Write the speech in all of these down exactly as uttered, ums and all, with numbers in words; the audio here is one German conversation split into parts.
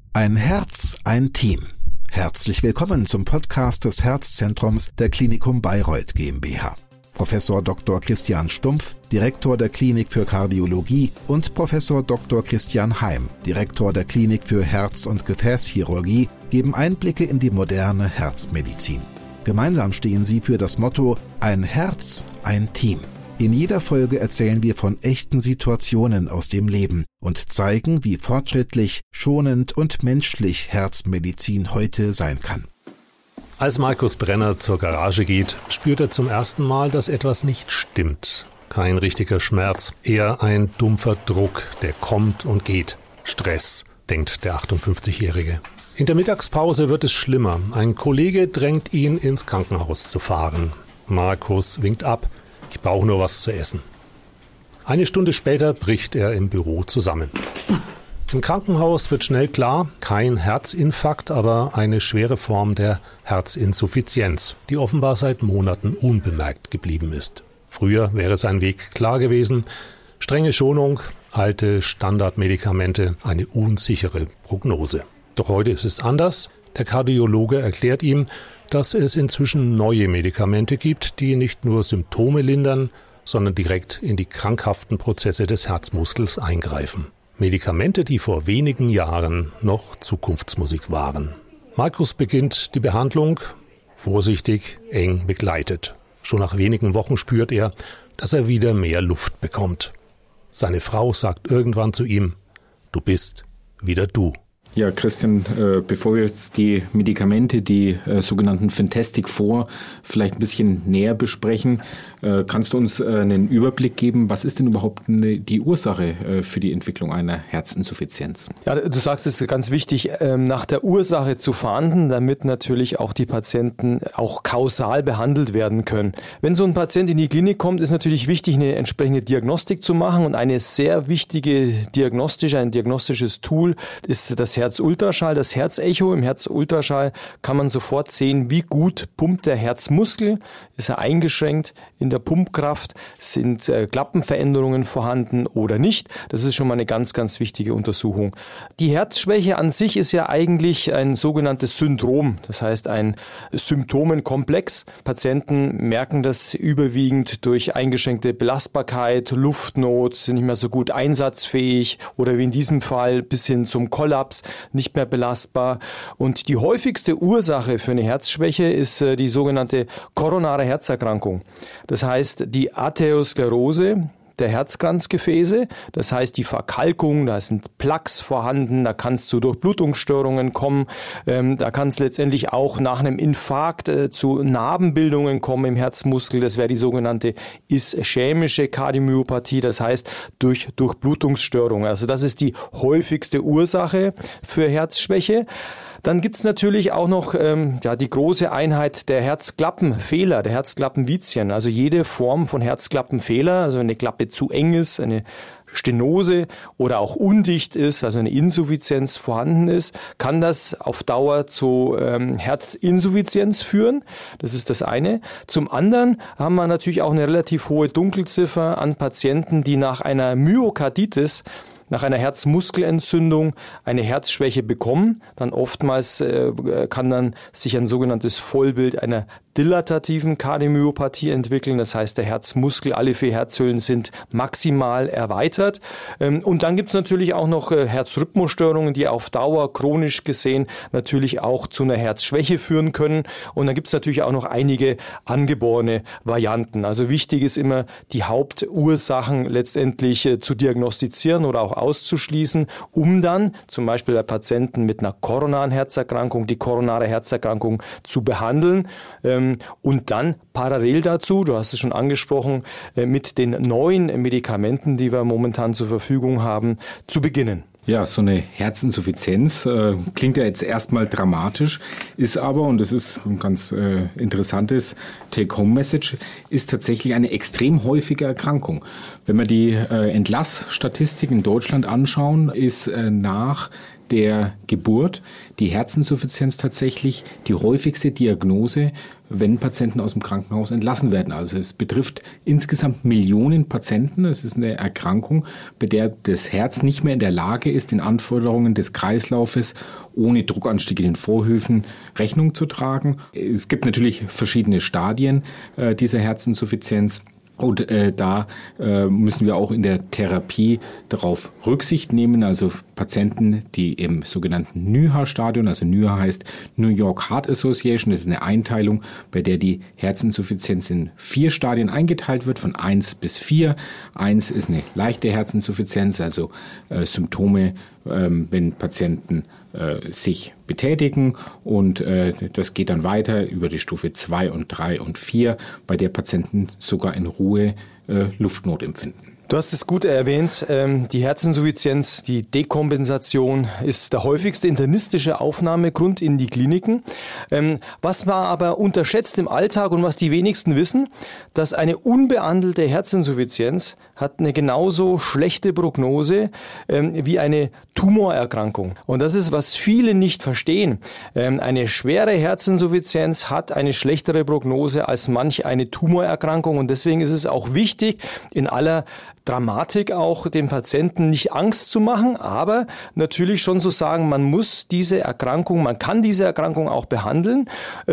Ein Herz, ein Team. Herzlich willkommen zum Podcast des Herzzentrums der Klinikum Bayreuth GmbH. Professor Doktor Christian Stumpf, Direktor der Klinik für Kardiologie, und Professor Doktor Christian Heim, Direktor der Klinik für Herz- und Gefäßchirurgie, geben Einblicke in die moderne Herzmedizin. Gemeinsam stehen sie für das Motto Ein Herz, ein Team. In jeder Folge erzählen wir von echten Situationen aus dem Leben und zeigen, wie fortschrittlich, schonend und menschlich Herzmedizin heute sein kann. Als Markus Brenner zur Garage geht, spürt er zum ersten Mal, dass etwas nicht stimmt. Kein richtiger Schmerz, eher ein dumpfer Druck, der kommt und geht. Stress, denkt der achtundfünfzigjährige. In der Mittagspause wird es schlimmer. Ein Kollege drängt ihn, ins Krankenhaus zu fahren. Markus winkt ab. Ich brauche nur was zu essen. Eine Stunde später bricht er im Büro zusammen. Im Krankenhaus wird schnell klar, kein Herzinfarkt, aber eine schwere Form der Herzinsuffizienz, die offenbar seit Monaten unbemerkt geblieben ist. Früher wäre sein Weg klar gewesen. Strenge Schonung, alte Standardmedikamente, eine unsichere Prognose. Doch heute ist es anders. Der Kardiologe erklärt ihm, dass es inzwischen neue Medikamente gibt, die nicht nur Symptome lindern, sondern direkt in die krankhaften Prozesse des Herzmuskels eingreifen. Medikamente, die vor wenigen Jahren noch Zukunftsmusik waren. Markus beginnt die Behandlung, vorsichtig, eng begleitet. Schon nach wenigen Wochen spürt er, dass er wieder mehr Luft bekommt. Seine Frau sagt irgendwann zu ihm: Du bist wieder du. Ja, Christian, äh, bevor wir jetzt die Medikamente, die äh, sogenannten Fantastic Four, vielleicht ein bisschen näher besprechen, äh, kannst du uns äh, einen Überblick geben, was ist denn überhaupt eine, die Ursache äh, für die Entwicklung einer Herzinsuffizienz? Ja, du sagst, es ist ganz wichtig, ähm, nach der Ursache zu fahnden, damit natürlich auch die Patienten auch kausal behandelt werden können. Wenn so ein Patient in die Klinik kommt, ist natürlich wichtig, eine entsprechende Diagnostik zu machen, und eine sehr wichtige diagnostische, ein diagnostisches Tool ist das Herzultraschall, das Herzecho. Im Herzultraschall kann man sofort sehen, wie gut pumpt der Herzmuskel. Ist er eingeschränkt in der Pumpkraft? Sind äh, Klappenveränderungen vorhanden oder nicht? Das ist schon mal eine ganz, ganz wichtige Untersuchung. Die Herzschwäche an sich ist ja eigentlich ein sogenanntes Syndrom. Das heißt ein Symptomenkomplex. Patienten merken das überwiegend durch eingeschränkte Belastbarkeit, Luftnot, sind nicht mehr so gut einsatzfähig oder wie in diesem Fall bis hin zum Kollaps, nicht mehr belastbar. Und die häufigste Ursache für eine Herzschwäche ist äh, die sogenannte koronare Herzerkrankung. Das heißt die Arteriosklerose der Herzkranzgefäße, das heißt die Verkalkung, da sind Plaques vorhanden, da kann es zu Durchblutungsstörungen kommen, ähm, da kann es letztendlich auch nach einem Infarkt äh, zu Narbenbildungen kommen im Herzmuskel, das wäre die sogenannte ischämische Kardiomyopathie, das heißt durch Durchblutungsstörungen. Also das ist die häufigste Ursache für Herzschwäche. Dann gibt's natürlich auch noch ähm, ja, die große Einheit der Herzklappenfehler, der Herzklappenvizien. Also jede Form von Herzklappenfehler, also eine Klappe zu eng ist, eine Stenose oder auch undicht ist, also eine Insuffizienz vorhanden ist, kann das auf Dauer zu ähm, Herzinsuffizienz führen. Das ist das eine. Zum anderen haben wir natürlich auch eine relativ hohe Dunkelziffer an Patienten, die nach einer Myokarditis, nach einer Herzmuskelentzündung eine Herzschwäche bekommen. Dann oftmals äh, kann dann sich ein sogenanntes Vollbild einer dilatativen Kardiomyopathie entwickeln. Das heißt, der Herzmuskel, alle vier Herzhöhlen sind maximal erweitert. Ähm, und dann gibt es natürlich auch noch äh, Herzrhythmusstörungen, die auf Dauer chronisch gesehen natürlich auch zu einer Herzschwäche führen können. Und dann gibt es natürlich auch noch einige angeborene Varianten. Also wichtig ist immer, die Hauptursachen letztendlich äh, zu diagnostizieren oder auch auszuschließen, um dann zum Beispiel bei Patienten mit einer koronaren Herzerkrankung die koronare Herzerkrankung zu behandeln ähm, und dann parallel dazu, du hast es schon angesprochen, äh, mit den neuen Medikamenten, die wir momentan zur Verfügung haben, zu beginnen. Ja, so eine Herzinsuffizienz äh, klingt ja jetzt erstmal dramatisch, ist aber, und das ist ein ganz äh, interessantes Take-Home-Message, ist tatsächlich eine extrem häufige Erkrankung. Wenn wir die äh, Entlassstatistik in Deutschland anschauen, ist äh, nach der Geburt die Herzinsuffizienz tatsächlich die häufigste Diagnose, wenn Patienten aus dem Krankenhaus entlassen werden. Also es betrifft insgesamt Millionen Patienten. Es ist eine Erkrankung, bei der das Herz nicht mehr in der Lage ist, den Anforderungen des Kreislaufes ohne Druckanstieg in den Vorhöfen Rechnung zu tragen. Es gibt natürlich verschiedene Stadien äh, dieser Herzinsuffizienz. Und äh, da äh, müssen wir auch in der Therapie darauf Rücksicht nehmen. Also Patienten, die im sogenannten N Y H A-Stadion, also N Y H A heißt New York Heart Association, das ist eine Einteilung, bei der die Herzinsuffizienz in vier Stadien eingeteilt wird, von eins bis vier. Eins ist eine leichte Herzinsuffizienz, also äh, Symptome, ähm, wenn Patienten äh, sich betätigen, und äh, das geht dann weiter über die Stufe zwei und drei und vier, bei der Patienten sogar in Ruhe äh, Luftnot empfinden. Du hast es gut erwähnt, die Herzinsuffizienz, die Dekompensation ist der häufigste internistische Aufnahmegrund in die Kliniken. Was man aber unterschätzt im Alltag und was die wenigsten wissen, dass eine unbehandelte Herzinsuffizienz hat eine genauso schlechte Prognose wie eine Tumorerkrankung. Und das ist, was viele nicht verstehen. Eine schwere Herzinsuffizienz hat eine schlechtere Prognose als manch eine Tumorerkrankung, und deswegen ist es auch wichtig, in aller Dramatik auch den Patienten nicht Angst zu machen, aber natürlich schon zu sagen, man muss diese Erkrankung, man kann diese Erkrankung auch behandeln,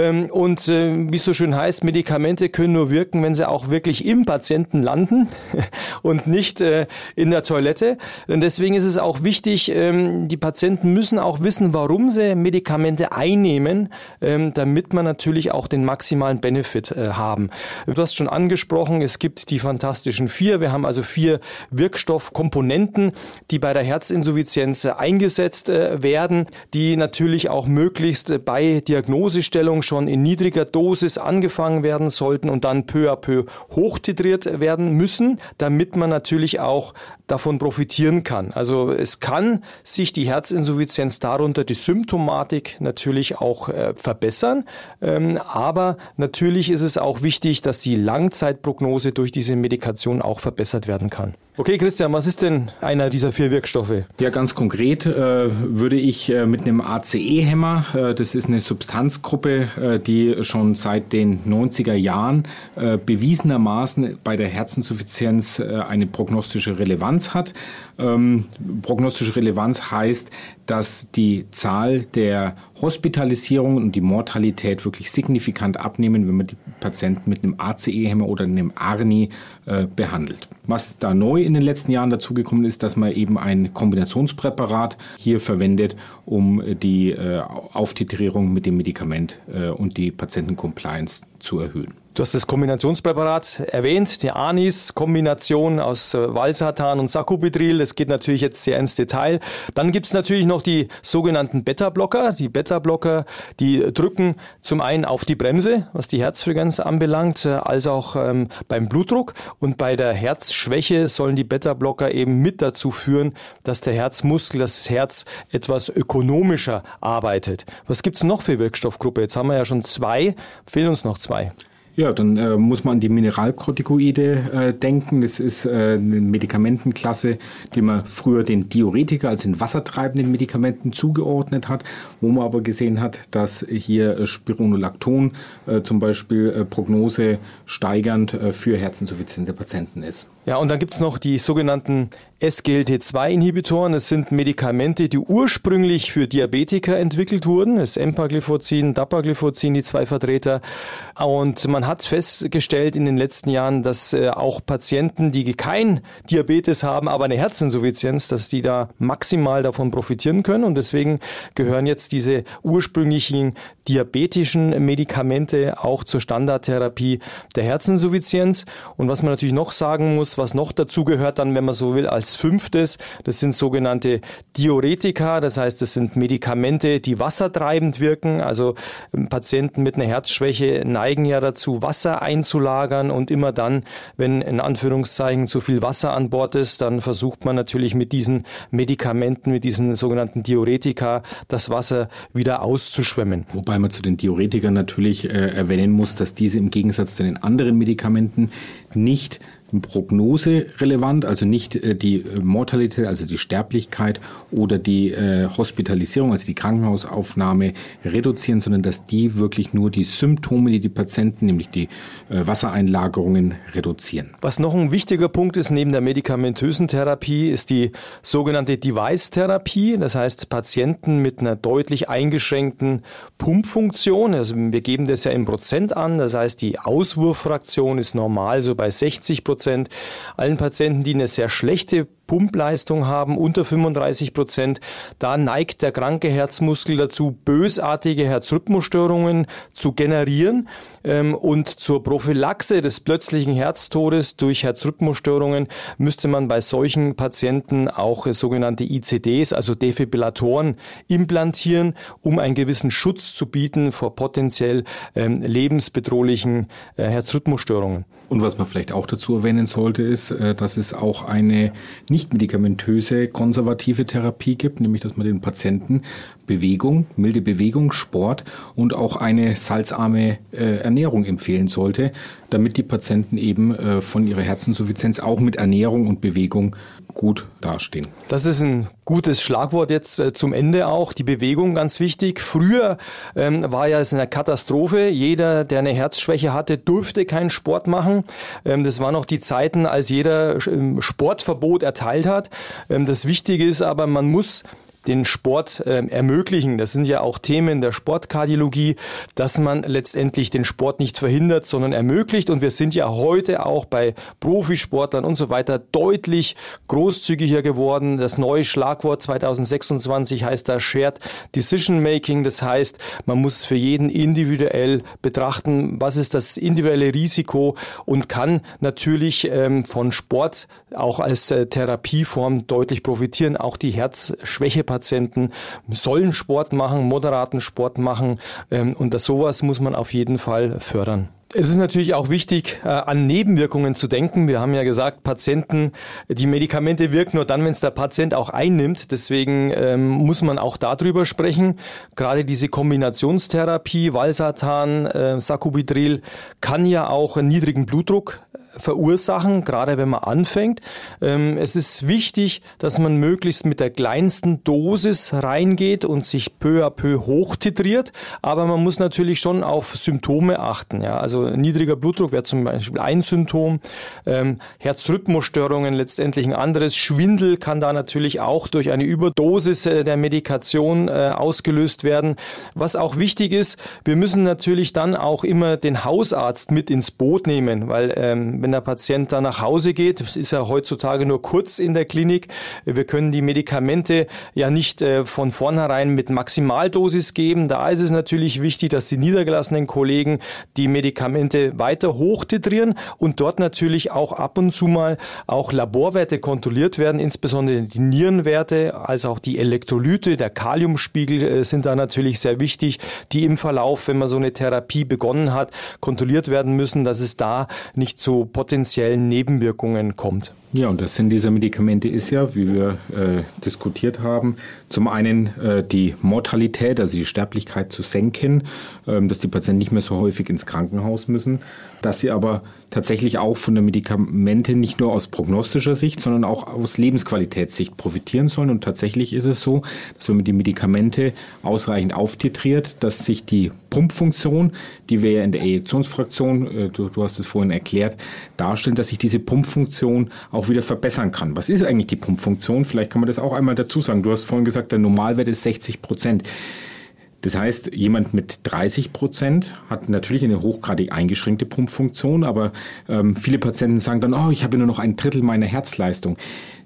und wie es so schön heißt, Medikamente können nur wirken, wenn sie auch wirklich im Patienten landen und nicht in der Toilette. Und deswegen ist es auch wichtig, die Patienten müssen auch wissen, warum sie Medikamente einnehmen, damit man natürlich auch den maximalen Benefit haben. Du hast schon angesprochen, es gibt die fantastischen vier, wir haben also vier Wirkstoffkomponenten, die bei der Herzinsuffizienz eingesetzt werden, die natürlich auch möglichst bei Diagnosestellung schon in niedriger Dosis angefangen werden sollten und dann peu à peu hochtitriert werden müssen, damit man natürlich auch davon profitieren kann. Also es kann sich die Herzinsuffizienz darunter, die Symptomatik natürlich auch äh, verbessern, ähm, aber natürlich ist es auch wichtig, dass die Langzeitprognose durch diese Medikation auch verbessert werden kann. Okay, Christian, was ist denn einer dieser vier Wirkstoffe? Ja, ganz konkret äh, würde ich äh, mit einem A C E-Hämmer, äh, das ist eine Substanzgruppe, äh, die schon seit den neunziger Jahren äh, bewiesenermaßen bei der Herzinsuffizienz äh, eine prognostische Relevanz hat. Ähm, prognostische Relevanz heißt, dass die Zahl der Hospitalisierungen und die Mortalität wirklich signifikant abnehmen, wenn man die Patienten mit einem A C E-Hämmer oder einem A R N I äh, behandelt. Was da neu in den letzten Jahren dazugekommen ist, dass man eben ein Kombinationspräparat hier verwendet, um die äh, Auftitrierung mit dem Medikament äh, und die Patientencompliance zu erhöhen. Du hast das Kombinationspräparat erwähnt, die Anis-Kombination aus Valsartan und Sacubitril. Das geht natürlich jetzt sehr ins Detail. Dann gibt es natürlich noch die sogenannten Beta-Blocker. Die Beta-Blocker, die drücken zum einen auf die Bremse, was die Herzfrequenz anbelangt, als auch ähm, beim Blutdruck. Und bei der Herzschwäche sollen die Beta-Blocker eben mit dazu führen, dass der Herzmuskel, das Herz etwas ökonomischer arbeitet. Was gibt es noch für Wirkstoffgruppe? Jetzt haben wir ja schon zwei, fehlen uns noch zwei. Ja, dann äh, muss man an die Mineralkortikoide äh, denken. Das ist äh, eine Medikamentenklasse, die man früher den Diuretika, also den wassertreibenden Medikamenten, zugeordnet hat, wo man aber gesehen hat, dass hier äh, Spironolacton äh, zum Beispiel äh, Prognose steigernd äh, für herzinsuffiziente Patienten ist. Ja, und dann gibt's noch die sogenannten S G L T zwei Inhibitoren. Das sind Medikamente, die ursprünglich für Diabetiker entwickelt wurden. Das ist Empagliflozin, Dapagliflozin, die zwei Vertreter. Und man hat festgestellt in den letzten Jahren, dass äh, auch Patienten, die kein Diabetes haben, aber eine Herzinsuffizienz, dass die da maximal davon profitieren können. Und deswegen gehören jetzt diese ursprünglichen diabetischen Medikamente auch zur Standardtherapie der Herzinsuffizienz. Und was man natürlich noch sagen muss, was noch dazu gehört dann, wenn man so will, als fünftes, das sind sogenannte Diuretika, das heißt, das sind Medikamente, die wassertreibend wirken, also Patienten mit einer Herzschwäche neigen ja dazu, Wasser einzulagern, und immer dann, wenn in Anführungszeichen zu viel Wasser an Bord ist, dann versucht man natürlich mit diesen Medikamenten, mit diesen sogenannten Diuretika, das Wasser wieder auszuschwemmen. Wobei man zu den Diuretikern natürlich äh, erwähnen muss, dass diese im Gegensatz zu den anderen Medikamenten nicht prognoserelevant, also nicht äh, die Mortalität, also die Sterblichkeit oder die äh, Hospitalisierung, also die Krankenhausaufnahme reduzieren, sondern dass die wirklich nur die Symptome, die die Patienten, nämlich die äh, Wassereinlagerungen, reduzieren. Was noch ein wichtiger Punkt ist neben der medikamentösen Therapie, ist die sogenannte Device-Therapie. Das heißt, Patienten mit einer deutlich eingeschränkten Pumpfunktion, also wir geben das ja im Prozent an, das heißt, die Auswurffraktion ist normal so bei sechzig Prozent. Allen Patienten, die eine sehr schlechte Pumpleistung haben, unter fünfunddreißig Prozent, da neigt der kranke Herzmuskel dazu, bösartige Herzrhythmusstörungen zu generieren. Und zur Prophylaxe des plötzlichen Herztodes durch Herzrhythmusstörungen müsste man bei solchen Patienten auch sogenannte I C Ds, also Defibrillatoren, implantieren, um einen gewissen Schutz zu bieten vor potenziell ähm, lebensbedrohlichen äh, Herzrhythmusstörungen. Und was man vielleicht auch dazu erwähnen sollte, ist, dass es auch eine nicht medikamentöse konservative Therapie gibt, nämlich dass man den Patienten Bewegung, milde Bewegung, Sport und auch eine salzarme äh, Ernährung empfehlen sollte, damit die Patienten eben äh, von ihrer Herzinsuffizienz auch mit Ernährung und Bewegung gut dastehen. Das ist ein gutes Schlagwort jetzt äh, zum Ende auch. Die Bewegung ganz wichtig. Früher ähm, war ja es eine Katastrophe. Jeder, der eine Herzschwäche hatte, durfte keinen Sport machen. Ähm, das waren noch die Zeiten, als jeder ähm, Sportverbot erteilt hat. Ähm, das Wichtige ist aber, man muss den Sport äh, ermöglichen. Das sind ja auch Themen der Sportkardiologie, dass man letztendlich den Sport nicht verhindert, sondern ermöglicht. Und wir sind ja heute auch bei Profisportlern und so weiter deutlich großzügiger geworden. Das neue Schlagwort zwanzig sechsundzwanzig heißt da Shared Decision Making. Das heißt, man muss für jeden individuell betrachten, was ist das individuelle Risiko und kann natürlich ähm, von Sport auch als äh, Therapieform deutlich profitieren. Auch die Herzschwächepatienten Patienten sollen Sport machen, moderaten Sport machen ähm, und das sowas muss man auf jeden Fall fördern. Es ist natürlich auch wichtig, äh, an Nebenwirkungen zu denken. Wir haben ja gesagt, Patienten, die Medikamente wirken nur dann, wenn es der Patient auch einnimmt. Deswegen ähm, muss man auch darüber sprechen. Gerade diese Kombinationstherapie, Valsartan, äh, Sacubitril, kann ja auch einen niedrigen Blutdruck verursachen, gerade wenn man anfängt. Ähm, es ist wichtig, dass man möglichst mit der kleinsten Dosis reingeht und sich peu à peu hochtitriert, aber man muss natürlich schon auf Symptome achten. Ja? Also niedriger Blutdruck wäre zum Beispiel ein Symptom, ähm, Herzrhythmusstörungen letztendlich ein anderes, Schwindel kann da natürlich auch durch eine Überdosis äh, der Medikation äh, ausgelöst werden. Was auch wichtig ist, wir müssen natürlich dann auch immer den Hausarzt mit ins Boot nehmen, weil ähm, wenn der Patient dann nach Hause geht, das ist ja heutzutage nur kurz in der Klinik, wir können die Medikamente ja nicht äh, von vornherein mit Maximaldosis geben. Da ist es natürlich wichtig, dass die niedergelassenen Kollegen die Medikamente weiter hochtitrieren und dort natürlich auch ab und zu mal auch Laborwerte kontrolliert werden, insbesondere die Nierenwerte, als auch die Elektrolyte, der Kaliumspiegel äh, sind da natürlich sehr wichtig, die im Verlauf, wenn man so eine Therapie begonnen hat, kontrolliert werden müssen, dass es da nicht zu potenziellen Nebenwirkungen kommt. Ja, und das Sinn dieser Medikamente ist ja, wie wir äh, diskutiert haben, zum einen äh, die Mortalität, also die Sterblichkeit zu senken, ähm, dass die Patienten nicht mehr so häufig ins Krankenhaus müssen, dass sie aber tatsächlich auch von den Medikamenten nicht nur aus prognostischer Sicht, sondern auch aus Lebensqualitätssicht profitieren sollen. Und tatsächlich ist es so, dass wenn man die Medikamente ausreichend auftitriert, dass sich die Pumpfunktion, die wir ja in der Ejektionsfraktion, äh, du, du hast es vorhin erklärt, darstellen, dass sich diese Pumpfunktion auch wieder verbessern kann. Was ist eigentlich die Pumpfunktion? Vielleicht kann man das auch einmal dazu sagen. Du hast vorhin gesagt, der Normalwert ist sechzig Prozent. Das heißt, jemand mit dreißig Prozent hat natürlich eine hochgradig eingeschränkte Pumpfunktion, aber ähm, viele Patienten sagen dann, oh, ich habe nur noch ein Drittel meiner Herzleistung.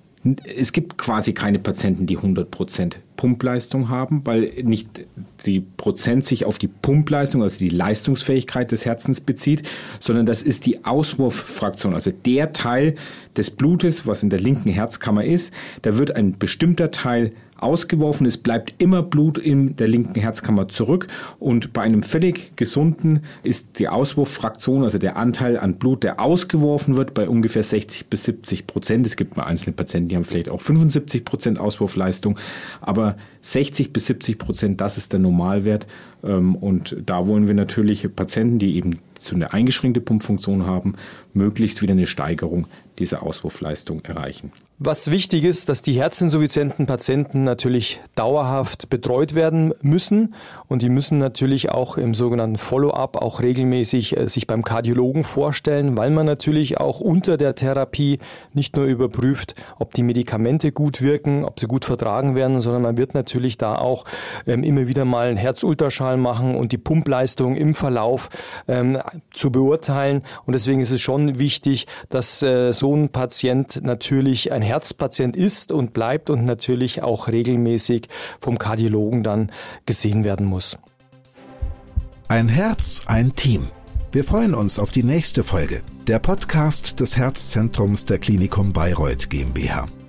Es gibt quasi keine Patienten, die hundert Prozent Pumpleistung haben, weil nicht die Prozent sich auf die Pumpleistung, also die Leistungsfähigkeit des Herzens bezieht, sondern das ist die Auswurffraktion, also der Teil des Blutes, was in der linken Herzkammer ist. Da wird ein bestimmter Teil ausgeworfen, es bleibt immer Blut in der linken Herzkammer zurück und bei einem völlig gesunden ist die Auswurffraktion, also der Anteil an Blut, der ausgeworfen wird, bei ungefähr sechzig bis siebzig Prozent. Es gibt mal einzelne Patienten, die haben vielleicht auch fünfundsiebzig Prozent Auswurfleistung, aber sechzig bis siebzig Prozent, das ist der Normalwert und da wollen wir natürlich Patienten, die eben so eine eingeschränkte Pumpfunktion haben, möglichst wieder eine Steigerung dieser Auswurfleistung erreichen. Was wichtig ist, dass die herzinsuffizienten Patienten natürlich dauerhaft betreut werden müssen und die müssen natürlich auch im sogenannten Follow-up auch regelmäßig äh, sich beim Kardiologen vorstellen, weil man natürlich auch unter der Therapie nicht nur überprüft, ob die Medikamente gut wirken, ob sie gut vertragen werden, sondern man wird natürlich da auch ähm, immer wieder mal einen Herzultraschall machen und die Pumpleistung im Verlauf ähm, zu beurteilen. Und deswegen ist es schon wichtig, dass äh, so ein Patient natürlich ein Herzpatient ist und bleibt und natürlich auch regelmäßig vom Kardiologen dann gesehen werden muss. Ein Herz, ein Team. Wir freuen uns auf die nächste Folge, der Podcast des Herzzentrums der Klinikum Bayreuth GmbH.